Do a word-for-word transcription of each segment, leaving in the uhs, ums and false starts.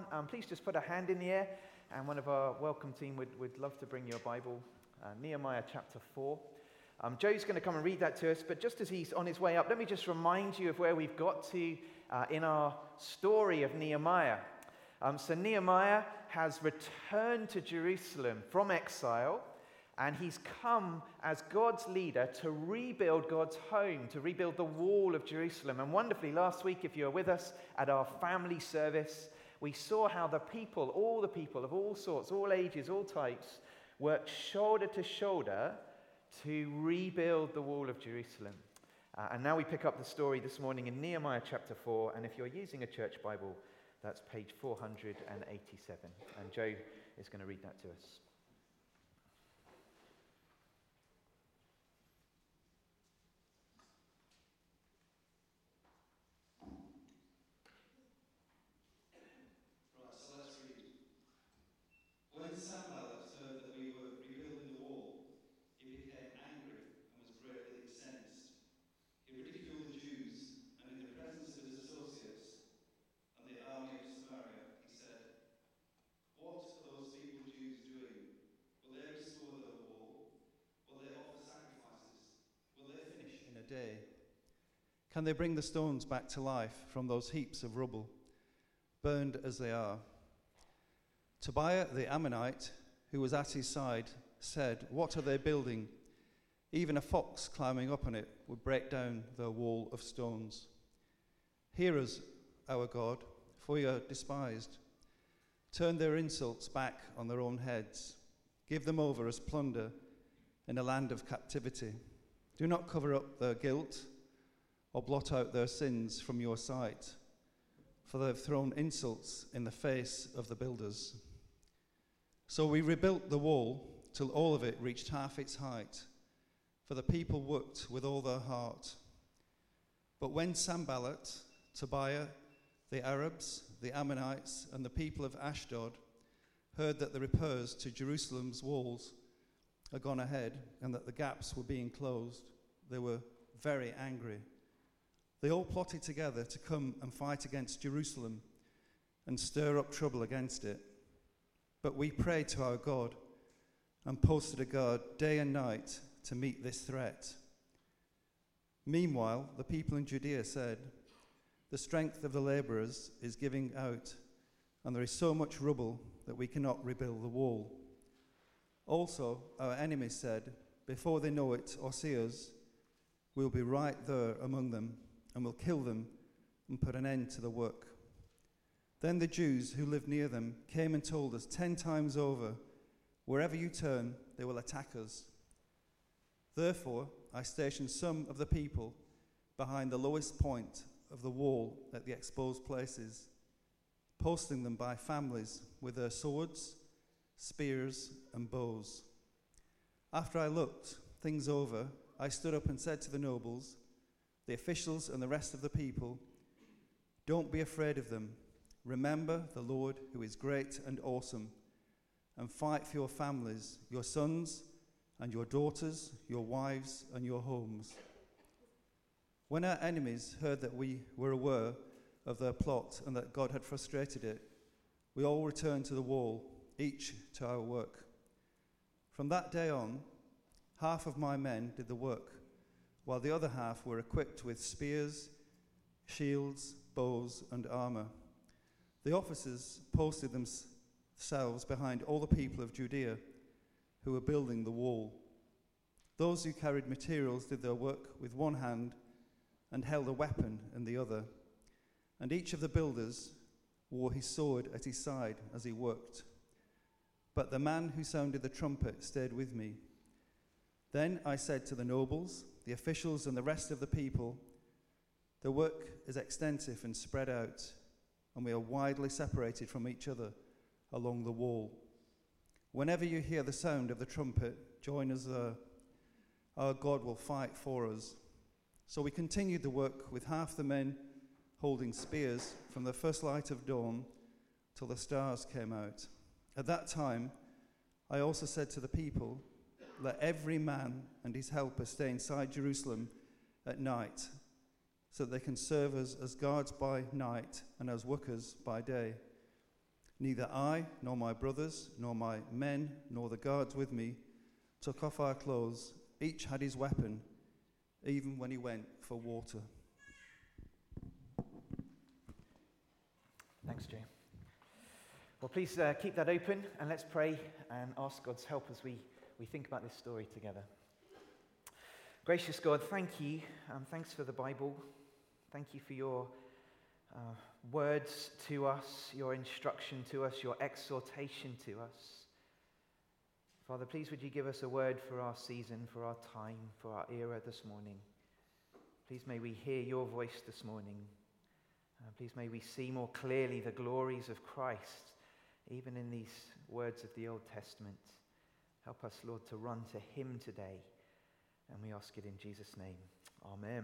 um, please just put a hand in the air, and one of our welcome team would, would love to bring you a Bible. Uh, Nehemiah chapter four. Um, Joe's going to come and read that to us, but just as he's on his way up, let me just remind you of where we've got to uh, in our story of Nehemiah. Um, so Nehemiah has returned to Jerusalem from exile, and he's come as God's leader to rebuild God's home, to rebuild the wall of Jerusalem. And wonderfully, last week, if you were with us at our family service, we saw how the people, all the people of all sorts, all ages, all types, worked shoulder to shoulder to rebuild the wall of Jerusalem. Uh, and now we pick up the story this morning in Nehemiah chapter four, and if you're using a church Bible, that's page four hundred eighty-seven. And Joe is going to read that to us. Right, so let's read. When Sanballat heard that we were rebuilding the wall, he became angry and was greatly incensed. He ridiculed the Jews, and in the presence of his associates and the army of Samaria, he said, "What are those feeble Jews doing? Will they restore the wall? Will they offer sacrifices? Will they finish in a day? Can they bring the stones back to life from those heaps of rubble, burned as they are?" Tobiah the Ammonite, who was at his side, said, "What are they building? Even a fox climbing up on it would break down their wall of stones. Hear us, our God, for we are despised. Turn their insults back on their own heads. Give them over as plunder in a land of captivity. Do not cover up their guilt or blot out their sins from your sight, for they have thrown insults in the face of the builders." So we rebuilt the wall till all of it reached half its height, for the people worked with all their heart. But when Sanballat, Tobiah, the Arabs, the Ammonites, and the people of Ashdod heard that the repairs to Jerusalem's walls had gone ahead and that the gaps were being closed, they were very angry. They all plotted together to come and fight against Jerusalem and stir up trouble against it. But we prayed to our God and posted a guard day and night to meet this threat. Meanwhile, the people in Judea said, "The strength of the laborers is giving out, and there is so much rubble that we cannot rebuild the wall." Also, our enemies said, "Before they know it or see us, we'll be right there among them, and we'll kill them and put an end to the work." Then the Jews who lived near them came and told us ten times over, "Wherever you turn, they will attack us." Therefore, I stationed some of the people behind the lowest point of the wall at the exposed places, posting them by families with their swords, spears, and bows. After I looked things over, I stood up and said to the nobles, the officials, and the rest of the people, "Don't be afraid of them. Remember the Lord who is great and awesome, and fight for your families, your sons and your daughters, your wives and your homes." When our enemies heard that we were aware of their plot and that God had frustrated it, we all returned to the wall, each to our work. From that day on, half of my men did the work, while the other half were equipped with spears, shields, bows, and armor. The officers posted themselves behind all the people of Judea who were building the wall. Those who carried materials did their work with one hand and held a weapon in the other, and each of the builders wore his sword at his side as he worked. But the man who sounded the trumpet stayed with me. Then I said to the nobles, the officials, and the rest of the people, "The work is extensive and spread out, and we are widely separated from each other along the wall. Whenever you hear the sound of the trumpet, join us there. Our God will fight for us." So we continued the work with half the men holding spears from the first light of dawn till the stars came out. At that time, I also said to the people, "Let every man and his helper stay inside Jerusalem at night, so that they can serve us as guards by night and as workers by day. Neither I, nor my brothers, nor my men, nor the guards with me took off our clothes. Each had his weapon, even when he went for water. Thanks, Jay. Well, please uh, keep that open and let's pray and ask God's help as we, we think about this story together. Gracious God, thank you. Um, thanks for the Bible. Thank you for your uh, words to us, your instruction to us, your exhortation to us. Father, please would you give us a word for our season, for our time, for our era this morning. Please may we hear your voice this morning. Uh, please may we see more clearly the glories of Christ, even in these words of the Old Testament. Help us, Lord, to run to him today. And we ask it in Jesus' name. Amen.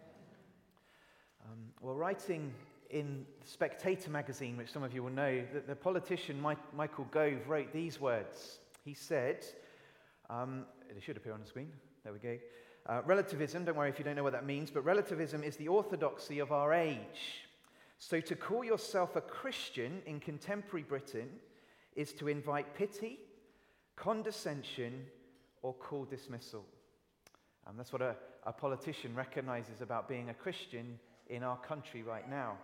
Um, well, writing in Spectator magazine, which some of you will know, that the politician Mike, Michael Gove wrote these words. He said, um, it should appear on the screen. There we go. Uh, relativism, don't worry if you don't know what that means, but relativism is the orthodoxy of our age. So to call yourself a Christian in contemporary Britain is to invite pity, condescension, or cool dismissal. And that's what a, a politician recognizes about being a Christian in our country right now.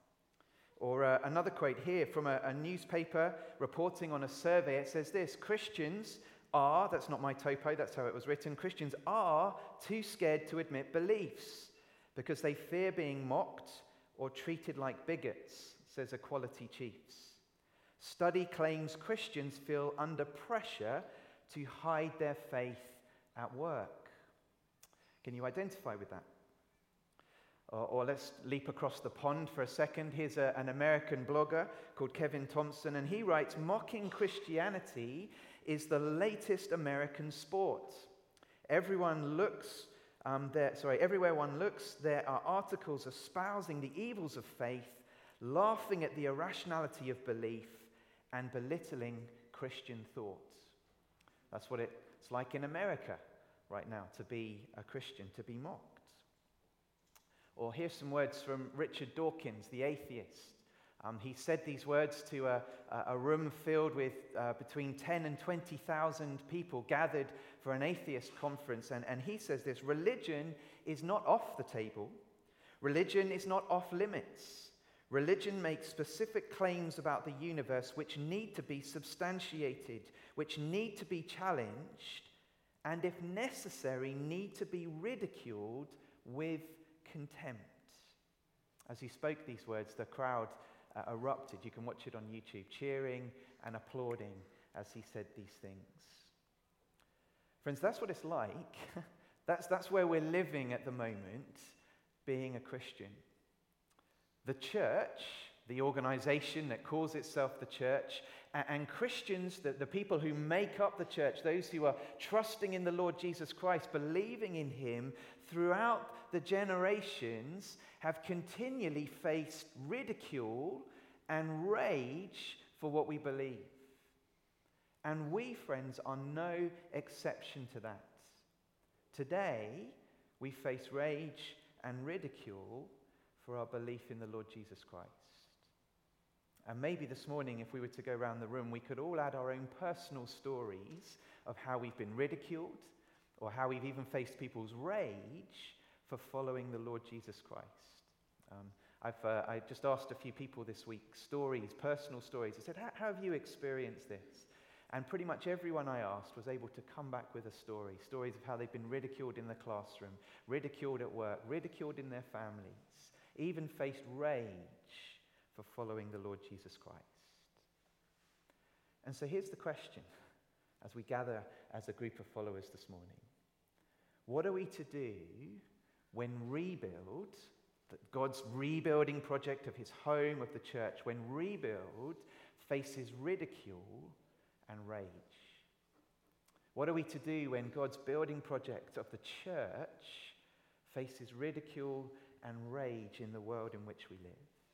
Or uh, another quote here from a, a newspaper reporting on a survey. It says this: Christians are, that's not my topo, that's how it was written, Christians are too scared to admit beliefs because they fear being mocked or treated like bigots, says Equality Chiefs. Study claims Christians feel under pressure to hide their faith at work. Can you identify with that? Or, or let's leap across the pond for a second. Here's a, an American blogger called Kevin Thompson, and he writes, mocking Christianity is the latest American sport. Everyone looks, um, there, sorry, everywhere one looks, there are articles espousing the evils of faith, laughing at the irrationality of belief, and belittling Christian thought. That's what it's like in America right now, to be a Christian, to be mocked. Or here's some words from Richard Dawkins, the atheist. Um, he said these words to a, a room filled with uh, between ten and twenty thousand people gathered for an atheist conference. And, and he says this: religion is not off the table. Religion is not off limits. Religion makes specific claims about the universe which need to be substantiated, which need to be challenged, and if necessary, need to be ridiculed with contempt. As he spoke these words, the crowd uh, erupted. You can watch it on YouTube, cheering and applauding as he said these things. Friends, that's what it's like. that's, that's where we're living at the moment, being a Christian. The church, the organization that calls itself the church, and, and Christians, the, the people who make up the church, those who are trusting in the Lord Jesus Christ, believing in him throughout the generations, have continually faced ridicule and rage for what we believe. And we, friends, are no exception to that. Today, we face rage and ridicule for our belief in the Lord Jesus Christ. And maybe this morning, if we were to go around the room, we could all add our own personal stories of how we've been ridiculed, or how we've even faced people's rage for following the Lord Jesus Christ. Um, I've uh, I just asked a few people this week, stories, personal stories. I said, how have you experienced this? And pretty much everyone I asked was able to come back with a story, stories of how they've been ridiculed in the classroom, ridiculed at work, ridiculed in their families, even faced rage for following the Lord Jesus Christ. And so here's the question as we gather as a group of followers this morning. What are we to do when rebuild, God's rebuilding project of his home, of the church, when rebuild faces ridicule and rage? What are we to do when God's building project of the church faces ridicule and rage in the world in which we live?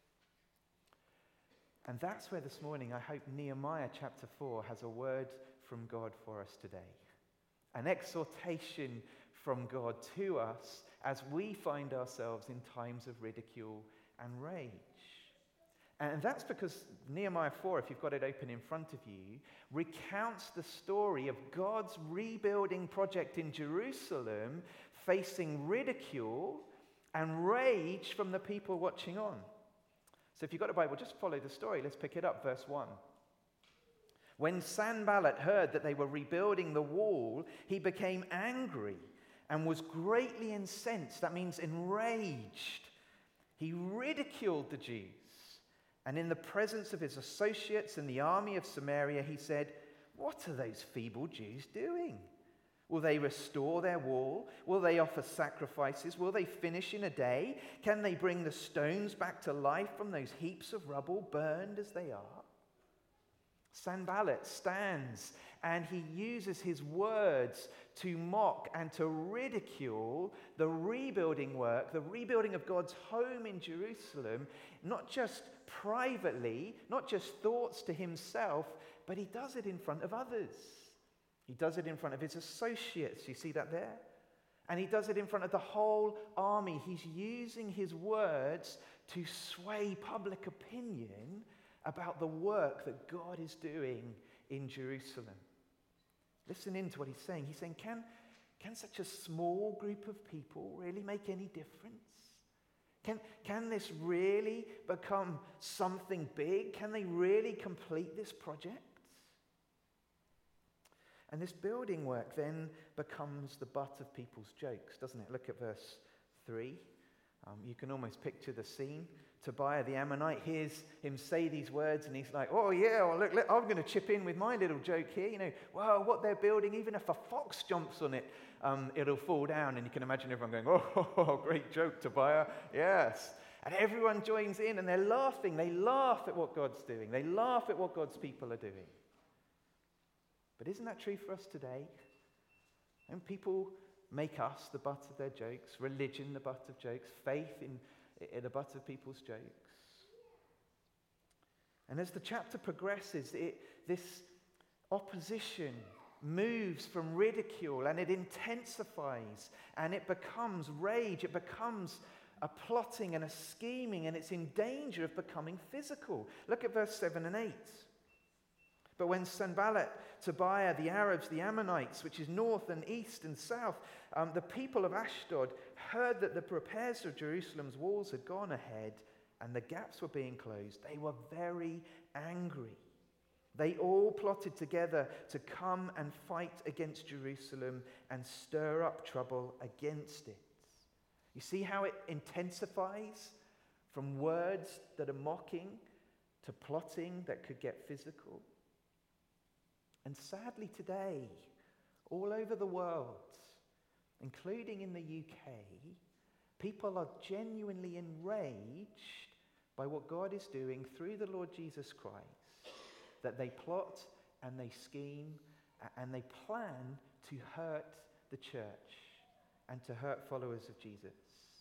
And that's where this morning I hope Nehemiah chapter four has a word from God for us today. An exhortation from God to us as we find ourselves in times of ridicule and rage. And that's because Nehemiah four, if you've got it open in front of you, recounts the story of God's rebuilding project in Jerusalem facing ridicule and rage from the people watching on. So if you've got a Bible, just follow the story. Let's pick it up, verse one. When Sanballat heard that they were rebuilding the wall, he became angry and was greatly incensed. That means enraged. He ridiculed the Jews. And in the presence of his associates and the army of Samaria, he said, "What are those feeble Jews doing? Will they restore their wall? Will they offer sacrifices? Will they finish in a day? Can they bring the stones back to life from those heaps of rubble, burned as they are?" Sanballat stands and he uses his words to mock and to ridicule the rebuilding work, the rebuilding of God's home in Jerusalem, not just privately, not just thoughts to himself, but he does it in front of others. He does it in front of his associates. You see that there? And he does it in front of the whole army. He's using his words to sway public opinion about the work that God is doing in Jerusalem. Listen in to what he's saying. He's saying, can, can such a small group of people really make any difference? Can, can this really become something big? Can they really complete this project? And this building work then becomes the butt of people's jokes, doesn't it? Look at verse three. Um, you can almost picture the scene. Tobiah the Ammonite hears him say these words and he's like, "Oh yeah, well, look, look, I'm going to chip in with my little joke here. You know, well, what they're building, even if a fox jumps on it, um, it'll fall down." And you can imagine everyone going, "Oh, great joke, Tobiah. Yes." And everyone joins in and they're laughing. They laugh at what God's doing. They laugh at what God's people are doing. But isn't that true for us today? And people make us the butt of their jokes, religion the butt of jokes, faith in, in the butt of people's jokes. And as the chapter progresses, it, this opposition moves from ridicule and it intensifies and it becomes rage, it becomes a plotting and a scheming, and it's in danger of becoming physical. Look at verse seven and eight. But when Sanballat, Tobiah, the Arabs, the Ammonites, which is north and east and south, um, the people of Ashdod heard that the repairs of Jerusalem's walls had gone ahead and the gaps were being closed, they were very angry. They all plotted together to come and fight against Jerusalem and stir up trouble against it. You see how it intensifies from words that are mocking to plotting that could get physical? And sadly today, all over the world, including in the U K, people are genuinely enraged by what God is doing through the Lord Jesus Christ, that they plot and they scheme and they plan to hurt the church and to hurt followers of Jesus.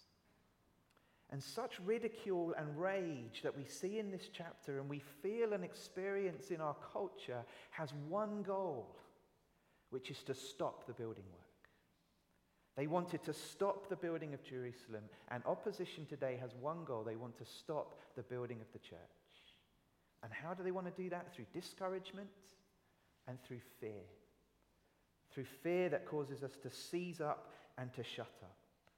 And such ridicule and rage that we see in this chapter and we feel and experience in our culture has one goal, which is to stop the building work. They wanted to stop the building of Jerusalem, and opposition today has one goal. They want to stop the building of the church. And how do they want to do that? Through discouragement and through fear. Through fear that causes us to seize up and to shut up.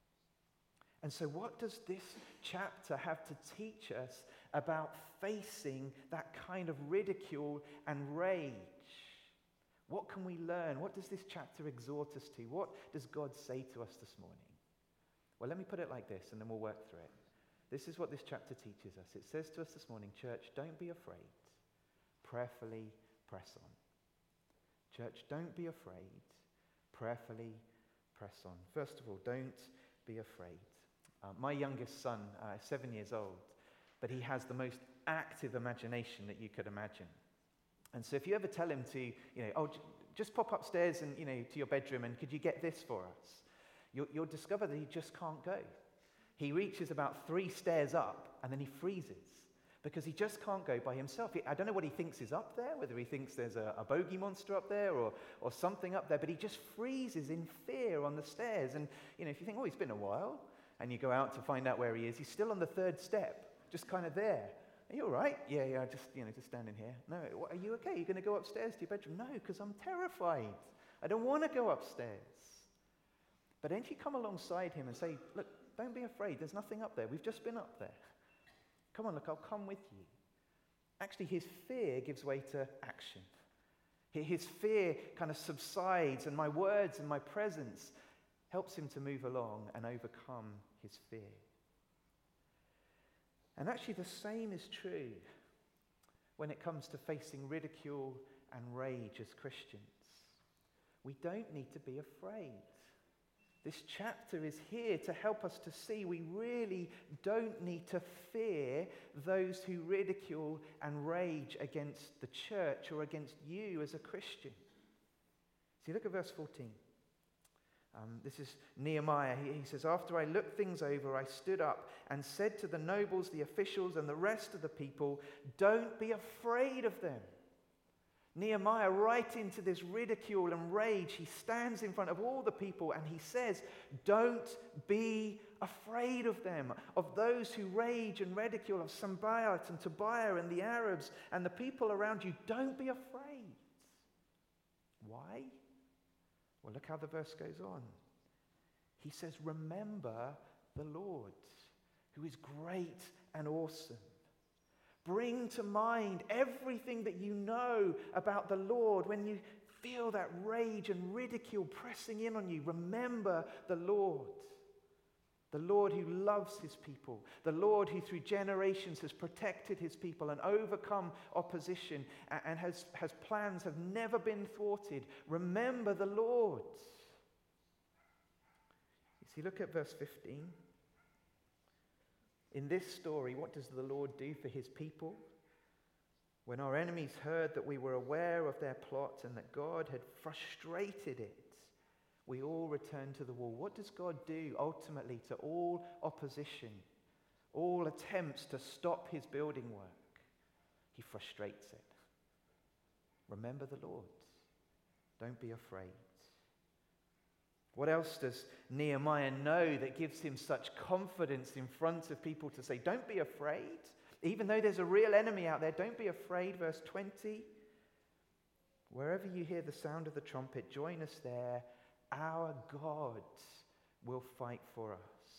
And so what does this chapter have to teach us about facing that kind of ridicule and rage? What can we learn? What does this chapter exhort us to? What does God say to us this morning? Well, let me put it like this, and then we'll work through it. This is what this chapter teaches us. It says to us this morning, church, don't be afraid. Prayerfully press on. Church, don't be afraid. Prayerfully press on. First of all, don't be afraid. Uh, my youngest son uh, is seven years old, but he has the most active imagination that you could imagine. And so if you ever tell him to, you know, oh, j- just pop upstairs and, you know, to your bedroom and could you get this for us? You'll, you'll discover that he just can't go. He reaches about three stairs up and then he freezes because he just can't go by himself. He, I don't know what he thinks is up there, whether he thinks there's a, a bogey monster up there or, or something up there, but he just freezes in fear on the stairs. And, you know, if you think, oh, he's been a while, and you go out to find out where he is, he's still on the third step, just kind of there. Are you all right? Yeah, yeah, just, you know, just standing here. No, what, are you okay? You're going to go upstairs to your bedroom? No, because I'm terrified. I don't want to go upstairs. But then if you come alongside him and say, look, don't be afraid. There's nothing up there. We've just been up there. Come on, look, I'll come with you. Actually, his fear gives way to action. His fear kind of subsides, and my words and my presence helps him to move along and overcome his fear. And actually, the same is true when it comes to facing ridicule and rage as Christians. We don't need to be afraid. This chapter is here to help us to see we really don't need to fear those who ridicule and rage against the church or against you as a Christian. See, look at verse fourteen. Um, this is Nehemiah. He, he says, after I looked things over, I stood up and said to the nobles, the officials, and the rest of the people, don't be afraid of them. Nehemiah, right into this ridicule and rage, he stands in front of all the people and he says, don't be afraid of them, of those who rage and ridicule, of Sanballat and Tobiah and the Arabs and the people around you. Don't be afraid. Why? Well, look how the verse goes on. He says, remember the Lord, who is great and awesome. Bring to mind everything that you know about the Lord. When you feel that rage and ridicule pressing in on you, remember the Lord. The Lord who loves his people. The Lord who through generations has protected his people and overcome opposition and has, has plans have never been thwarted. Remember the Lord. You see, look at verse fifteen. In this story, what does the Lord do for his people? When our enemies heard that we were aware of their plot and that God had frustrated it, we all returned to the wall. What does God do ultimately to all opposition, all attempts to stop his building work? He frustrates it. Remember the Lord. Don't be afraid. What else does Nehemiah know that gives him such confidence in front of people to say, don't be afraid? Even though there's a real enemy out there, don't be afraid. Verse twenty, wherever you hear the sound of the trumpet, join us there. Our God will fight for us.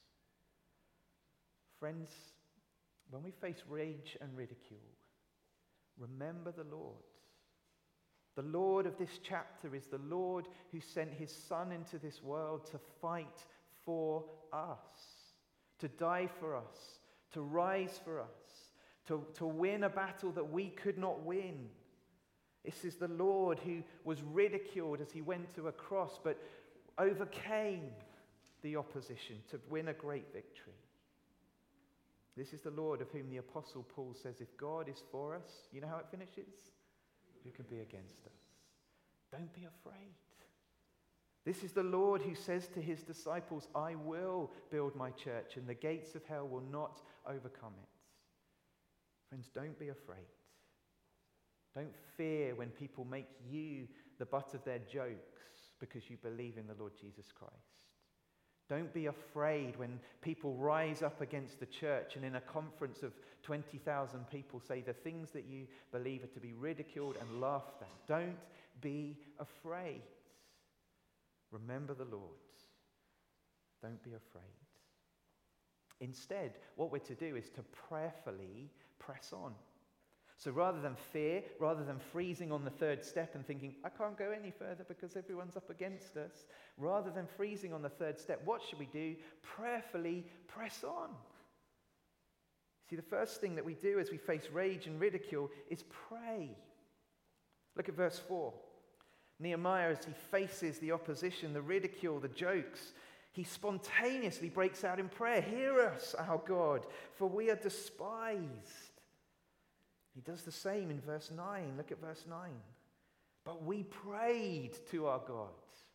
Friends, when we face rage and ridicule, remember the Lord. The Lord of this chapter is the Lord who sent his Son into this world to fight for us, to die for us, to rise for us, to, to win a battle that we could not win. This is the Lord who was ridiculed as he went to a cross, but overcame the opposition to win a great victory. This is the Lord of whom the Apostle Paul says, if God is for us, you know how it finishes? Who can be against us? Don't be afraid. This is the Lord who says to his disciples, I will build my church and the gates of hell will not overcome it. Friends, don't be afraid. Don't fear when people make you the butt of their jokes because you believe in the Lord Jesus Christ. Don't be afraid when people rise up against the church and in a conference of twenty thousand people say the things that you believe are to be ridiculed and laughed at. Don't be afraid. Remember the Lord. Don't be afraid. Instead, what we're to do is to prayerfully press on. So rather than fear, rather than freezing on the third step and thinking, I can't go any further because everyone's up against us, rather than freezing on the third step, what should we do? Prayerfully press on. See, the first thing that we do as we face rage and ridicule is pray. Look at verse four. Nehemiah, as he faces the opposition, the ridicule, the jokes, he spontaneously breaks out in prayer. Hear us, our God, for we are despised. He does the same in verse nine. Look at verse nine. But we prayed to our God.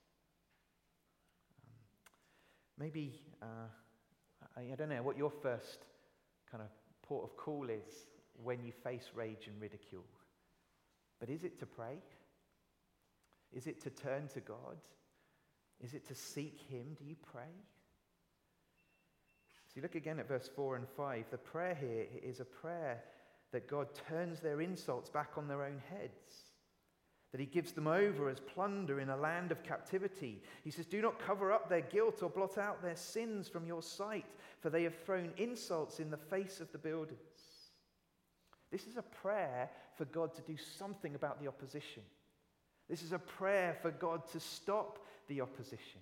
Um, maybe, uh, I, I don't know what your first kind of port of call is when you face rage and ridicule. But is it to pray? Is it to turn to God? Is it to seek him? Do you pray? See, look again at verse four and five. The prayer here is a prayer that God turns their insults back on their own heads, that he gives them over as plunder in a land of captivity. He says, do not cover up their guilt or blot out their sins from your sight, for they have thrown insults in the face of the builders. This is a prayer for God to do something about the opposition. This is a prayer for God to stop the opposition.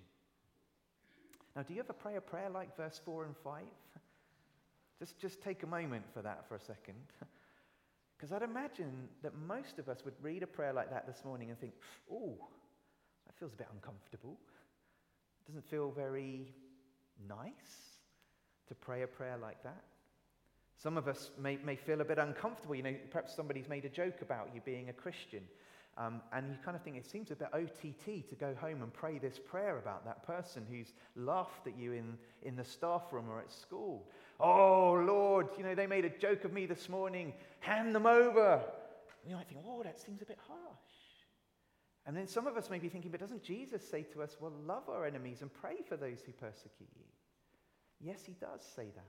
Now, do you ever pray a prayer like verse four and five? Just, just take a moment for that for a second. Because I'd imagine that most of us would read a prayer like that this morning and think, oh, that feels a bit uncomfortable. It doesn't feel very nice to pray a prayer like that. Some of us may, may feel a bit uncomfortable. You know, perhaps somebody's made a joke about you being a Christian. Um, and you kind of think it seems a bit O T T to go home and pray this prayer about that person who's laughed at you in, in the staff room or at school. Oh, Lord, you know, they made a joke of me this morning. Hand them over. And you might think, oh, that seems a bit harsh. And then some of us may be thinking, but doesn't Jesus say to us, well, love our enemies and pray for those who persecute you? Yes, he does say that.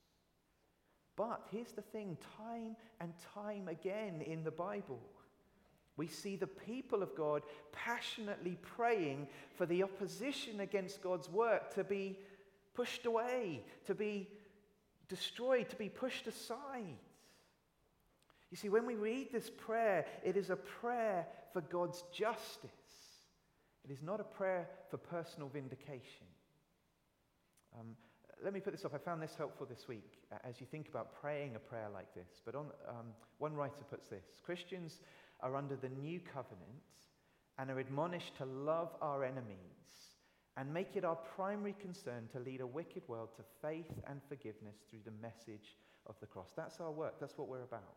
But here's the thing, time and time again in the Bible, we see the people of God passionately praying for the opposition against God's work to be pushed away, to be destroyed, to be pushed aside. You see, when we read this prayer, it is a prayer for God's justice. It is not a prayer for personal vindication. Um, let me put this up. I found this helpful this week uh, as you think about praying a prayer like this. But on, um, one writer puts this: Christians are under the new covenant and are admonished to love our enemies and make it our primary concern to lead a wicked world to faith and forgiveness through the message of the cross. That's our work. That's what we're about.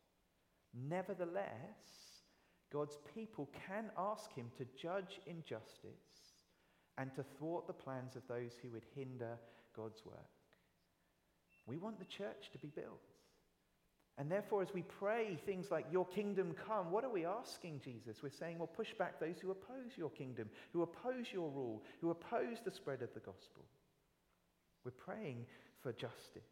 Nevertheless, God's people can ask him to judge injustice and to thwart the plans of those who would hinder God's work. We want the church to be built. And therefore, as we pray things like, your kingdom come, what are we asking Jesus? We're saying, well, push back those who oppose your kingdom, who oppose your rule, who oppose the spread of the gospel. We're praying for justice.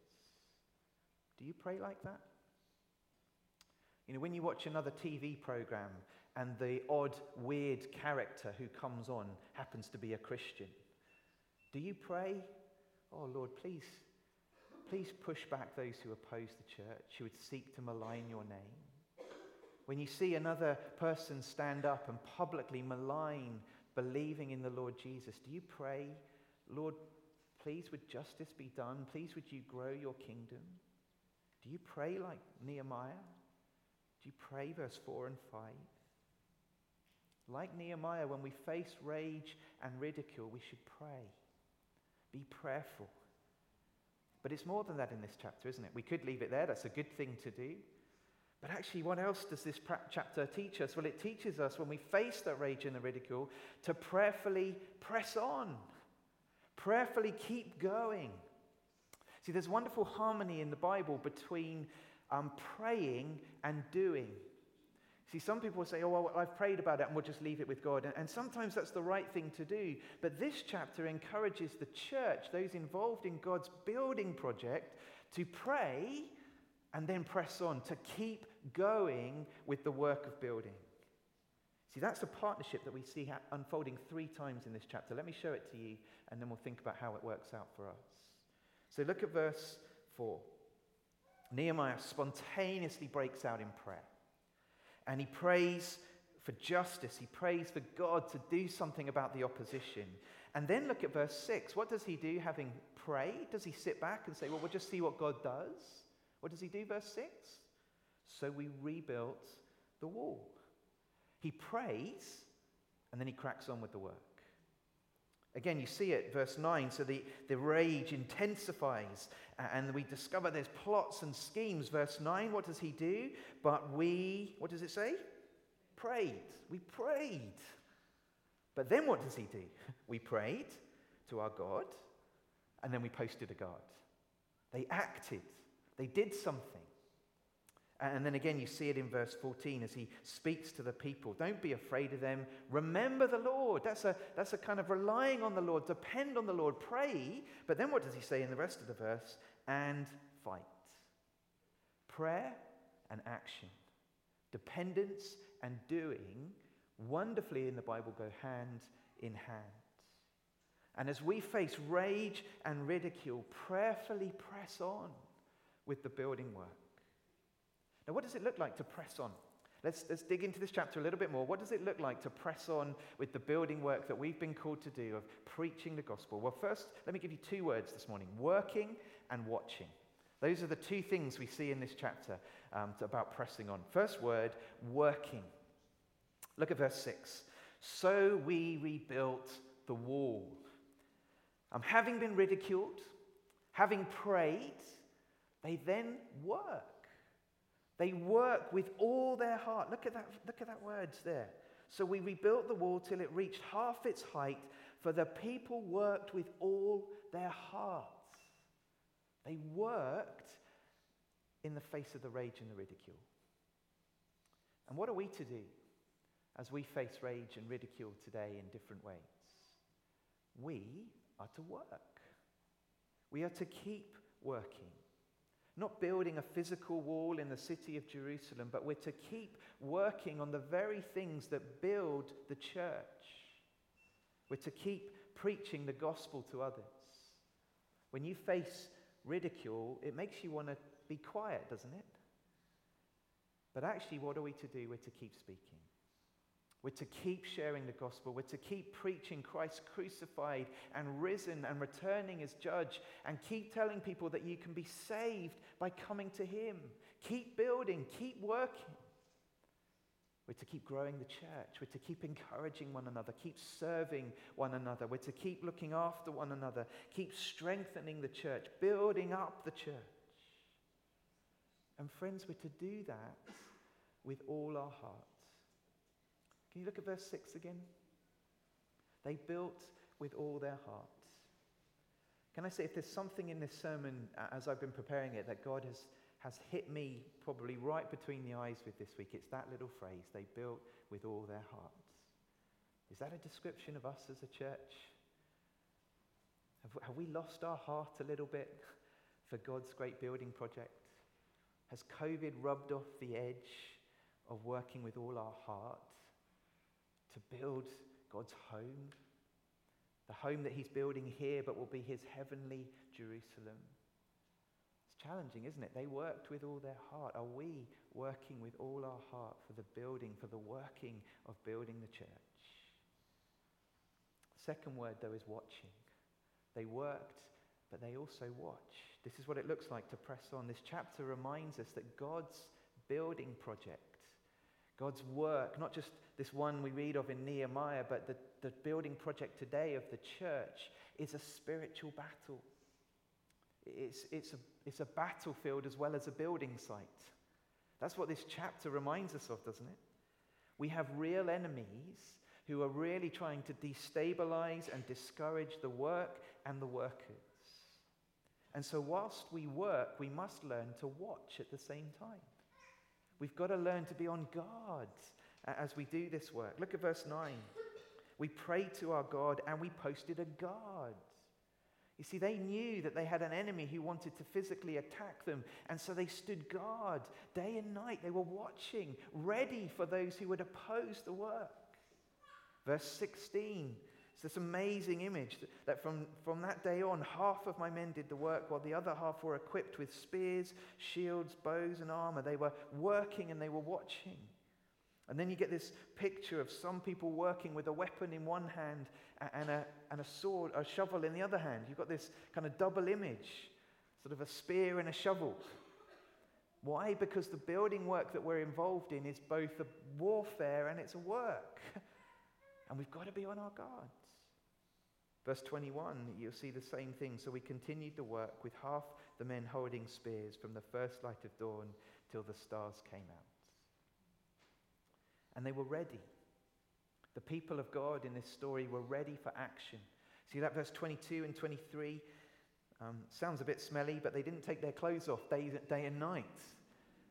Do you pray like that? You know, when you watch another T V program and the odd, weird character who comes on happens to be a Christian, do you pray, oh, Lord, please, please push back those who oppose the church, who would seek to malign your name? When you see another person stand up and publicly malign believing in the Lord Jesus, do you pray, Lord, please would justice be done? Please would you grow your kingdom? Do you pray like Nehemiah? Do you pray verse four and five? Like Nehemiah, when we face rage and ridicule, we should pray. Be prayerful. But it's more than that in this chapter, isn't it? We could leave it there. That's a good thing to do. But actually, what else does this chapter teach us? Well, it teaches us when we face that rage and the ridicule to prayerfully press on. Prayerfully keep going. See, there's wonderful harmony in the Bible between um, praying and doing. See, some people say, oh, well, I've prayed about it and we'll just leave it with God. And, and sometimes that's the right thing to do. But this chapter encourages the church, those involved in God's building project, to pray and then press on, to keep going with the work of building. See, that's a partnership that we see ha- unfolding three times in this chapter. Let me show it to you, and then we'll think about how it works out for us. So look at verse four. Nehemiah spontaneously breaks out in prayer. And he prays for justice. He prays for God to do something about the opposition. And then look at verse six. What does he do having prayed? Does he sit back and say, well, we'll just see what God does? What does he do, verse six? So we rebuilt the wall. He prays, and then he cracks on with the work. Again, you see it, verse nine, so the, the rage intensifies, and we discover there's plots and schemes. Verse nine, what does he do? But we, what does it say? Prayed. We prayed. But then what does he do? We prayed to our God, and then we posted a guard. They acted. They did something. And then again, you see it in verse fourteen as he speaks to the people. Don't be afraid of them. Remember the Lord. That's a, that's a kind of relying on the Lord. Depend on the Lord. Pray. But then what does he say in the rest of the verse? And fight. Prayer and action. Dependence and doing wonderfully in the Bible go hand in hand. And as we face rage and ridicule, prayerfully press on with the building work. Now, what does it look like to press on? Let's, let's dig into this chapter a little bit more. What does it look like to press on with the building work that we've been called to do of preaching the gospel? Well, first, let me give you two words this morning: working and watching. Those are the two things we see in this chapter um, about pressing on. First word, working. Look at verse six. So we rebuilt the wall. Um, having been ridiculed, having prayed, they then work. They work with all their heart. Look at that, look at that words there. So we rebuilt the wall till it reached half its height, for the people worked with all their hearts. They worked in the face of the rage and the ridicule. And what are we to do as we face rage and ridicule today in different ways? We are to work. We are to keep working. Not building a physical wall in the city of Jerusalem, but we're to keep working on the very things that build the church. We're to keep preaching the gospel to others. When you face ridicule, it makes you want to be quiet, doesn't it? But actually, what are we to do? We're to keep speaking. We're to keep sharing the gospel. We're to keep preaching Christ crucified and risen and returning as judge, and keep telling people that you can be saved by coming to him. Keep building, keep working. We're to keep growing the church. We're to keep encouraging one another, keep serving one another. We're to keep looking after one another, keep strengthening the church, building up the church. And friends, we're to do that with all our hearts. Can you look at verse six again? They built with all their hearts. Can I say, if there's something in this sermon, as I've been preparing it, that God has, has hit me probably right between the eyes with this week, it's that little phrase: they built with all their hearts. Is that a description of us as a church? Have, have we lost our heart a little bit for God's great building project? Has COVID rubbed off the edge of working with all our heart to build God's home? The home that he's building here, but will be his heavenly Jerusalem. It's challenging, isn't it? They worked with all their heart. Are we working with all our heart for the building, for the working of building the church? Second word, though, is watching. They worked, but they also watch. This is what it looks like to press on. This chapter reminds us that God's building project, God's work, not just this one we read of in Nehemiah, but the, the building project today of the church, is a spiritual battle. It's, it's, a, it's a battlefield as well as a building site. That's what this chapter reminds us of, doesn't it? We have real enemies who are really trying to destabilize and discourage the work and the workers. And so whilst we work, we must learn to watch at the same time. We've got to learn to be on guard as we do this work. Look at verse nine. We prayed to our God and we posted a guard. You see, they knew that they had an enemy who wanted to physically attack them, and so they stood guard day and night. They were watching, ready for those who would oppose the work. Verse sixteen, it's this amazing image that, that from, from that day on, half of my men did the work, while the other half were equipped with spears, shields, bows, and armor. They were working and they were watching. And then you get this picture of some people working with a weapon in one hand and a, and a sword, a shovel in the other hand. You've got this kind of double image, sort of a spear and a shovel. Why? Because the building work that we're involved in is both a warfare and it's a work. And we've got to be on our guards. Verse twenty-one, you'll see the same thing. So we continued the work with half the men holding spears from the first light of dawn till the stars came out. And they were ready. The people of God in this story were ready for action. See that verse twenty-two and twenty-three? Um, sounds a bit smelly, but they didn't take their clothes off day, day and night.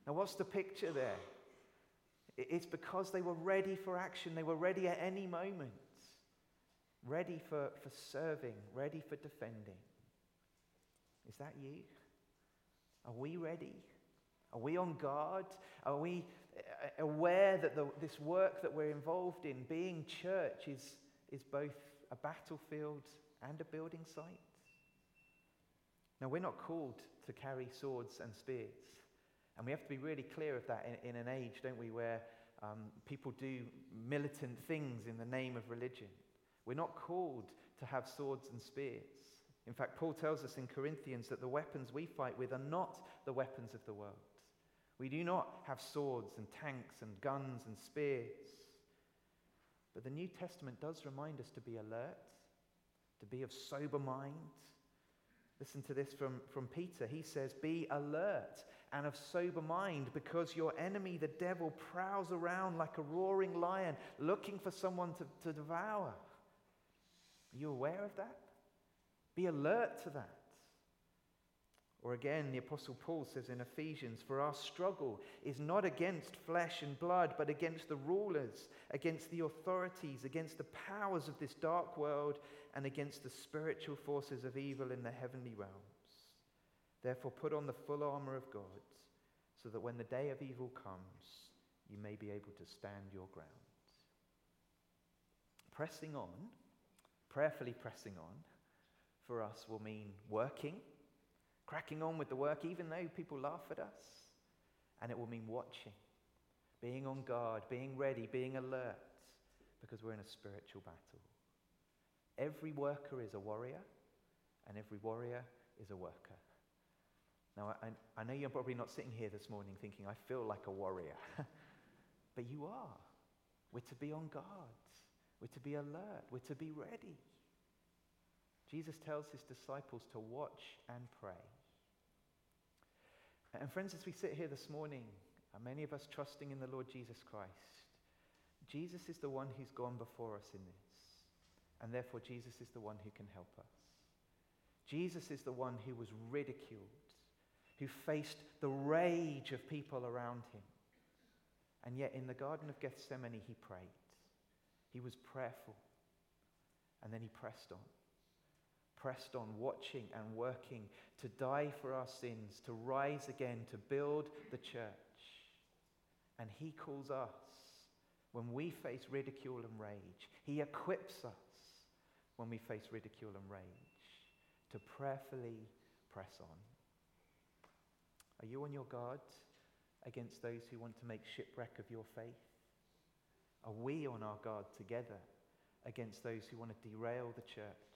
Now, what's the picture there? It's because they were ready for action. They were ready at any moment. Ready for, for serving, ready for defending. Is that you? Are we ready? Are we on guard? Are we aware that the, this work that we're involved in, being church, is, is both a battlefield and a building site? Now, we're not called to carry swords and spears. And we have to be really clear of that in, in an age, don't we, where um, people do militant things in the name of religion. We're not called to have swords and spears. In fact, Paul tells us in Corinthians that the weapons we fight with are not the weapons of the world. We do not have swords and tanks and guns and spears. But the New Testament does remind us to be alert, to be of sober mind. Listen to this from, from Peter. He says, be alert and of sober mind, because your enemy, the devil, prowls around like a roaring lion, looking for someone to, to devour. Are you aware of that? Be alert to that. Or again, the Apostle Paul says in Ephesians, for our struggle is not against flesh and blood, but against the rulers, against the authorities, against the powers of this dark world, and against the spiritual forces of evil in the heavenly realms. Therefore, put on the full armor of God, so that when the day of evil comes, you may be able to stand your ground. Pressing on, prayerfully pressing on, for us will mean working, cracking on with the work, even though people laugh at us. And it will mean watching, being on guard, being ready, being alert, because we're in a spiritual battle. Every worker is a warrior, and every warrior is a worker. Now, I, I know you're probably not sitting here this morning thinking, I feel like a warrior. But you are. We're to be on guard. We're to be alert. We're to be ready. Jesus tells his disciples to watch and pray. And friends, as we sit here this morning, many of us trusting in the Lord Jesus Christ, Jesus is the one who's gone before us in this. And therefore, Jesus is the one who can help us. Jesus is the one who was ridiculed, who faced the rage of people around him. And yet in the Garden of Gethsemane, he prayed. He was prayerful. And then he pressed on. Pressed on, watching and working to die for our sins, to rise again, to build the church. And he calls us, when we face ridicule and rage, he equips us when we face ridicule and rage, to prayerfully press on. Are you on your guard against those who want to make shipwreck of your faith? Are we on our guard together against those who want to derail the church?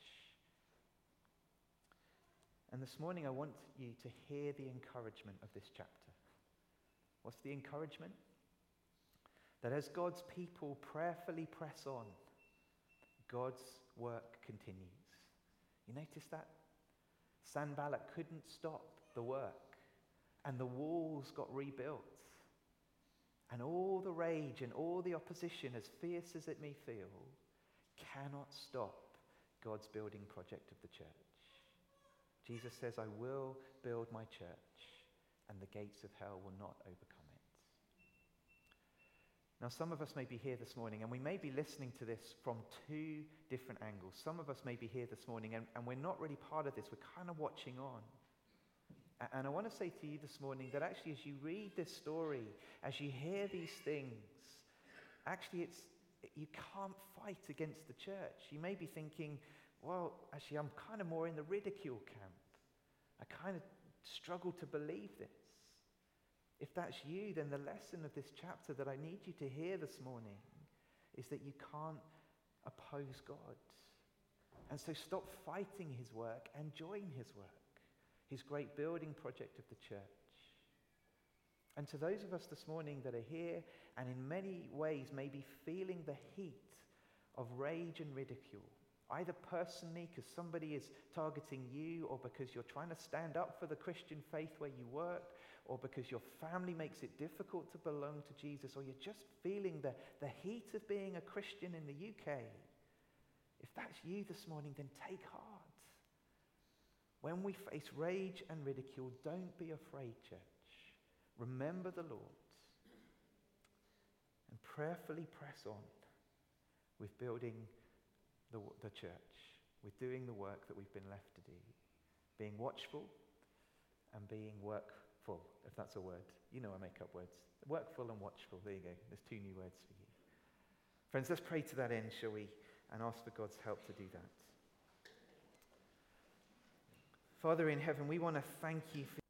And this morning I want you to hear the encouragement of this chapter. What's the encouragement? That as God's people prayerfully press on, God's work continues. You notice that? Sanballat couldn't stop the work, and the walls got rebuilt. And all the rage and all the opposition, as fierce as it may feel, cannot stop God's building project of the church. Jesus says, I will build my church, and the gates of hell will not overcome it. Now, some of us may be here this morning, and we may be listening to this from two different angles. Some of us may be here this morning, and, and we're not really part of this. We're kind of watching on. And I want to say to you this morning that actually as you read this story, as you hear these things, actually it's you can't fight against the church. You may be thinking, well, actually I'm kind of more in the ridicule camp. I kind of struggle to believe this. If that's you, then the lesson of this chapter that I need you to hear this morning is that you can't oppose God. And so stop fighting his work and join his work. His great building project of the church. And to those of us this morning that are here and in many ways may be feeling the heat of rage and ridicule, either personally because somebody is targeting you, or because you're trying to stand up for the Christian faith where you work, or because your family makes it difficult to belong to Jesus, or you're just feeling the, the heat of being a Christian in the U K. If that's you this morning, then take heart. When we face rage and ridicule, don't be afraid, church. remember the Lord and prayerfully press on with building the, the church, with doing the work that we've been left to do, being watchful and being workful, if that's a word. You know I make up words. Workful and watchful, there you go. There's two new words for you. Friends, let's pray to that end, shall we, and ask for God's help to do that. Father in heaven, we want to thank you for